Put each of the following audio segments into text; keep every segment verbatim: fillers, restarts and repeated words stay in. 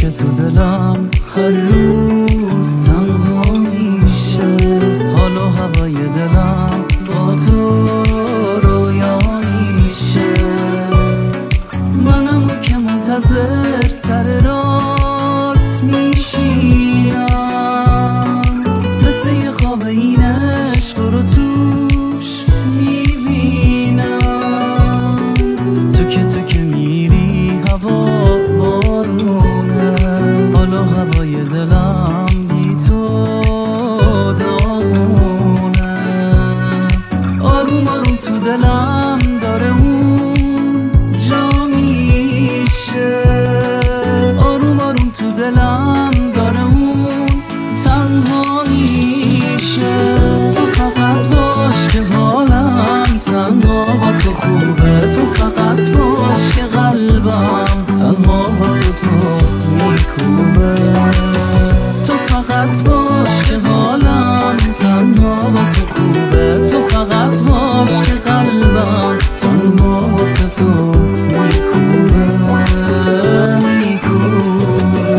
که تو دلم هر روز تنها میشه، حال و هوای دلم با تو رویا میشه. منمو که منتظر سر رات میشینم، مثل یه خواب این عشق رو توش میبینم. تو که تو که میری هوا بارونه، حالا هوای دلم بی تو داغونه. آروم آروم تو دلم داره اون جا میشه، آروم آروم تو دلم داره اون تنها میشه. تو فقط باش که حالم تنها با تو خوبه، تو فقط باش که قلبم تنها واسه تو میکوبه. تو فقط باش که حالم تنها با تو خوبه، تو فقط باش که قلبم تنها واسه تو میکوبه میکوبه.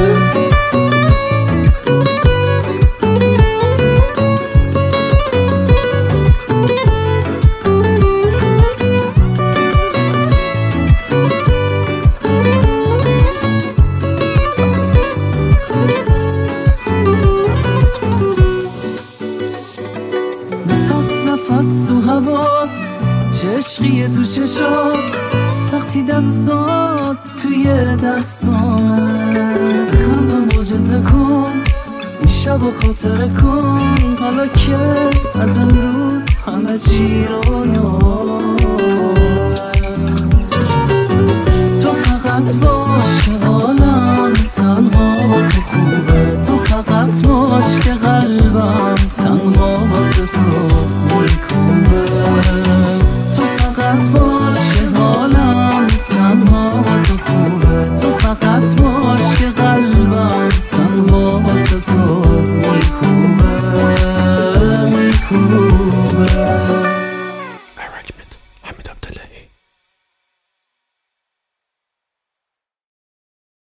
نفس تو هوات، چه عشقیه تو چشات، وقتی دستات توی دستامه. بخندم معجزه کن این شب و خاطره کن، حالا که از امروز همه چی رویاه. تو فقط باش که حالم تنها با تو خوبه، تو فقط باش که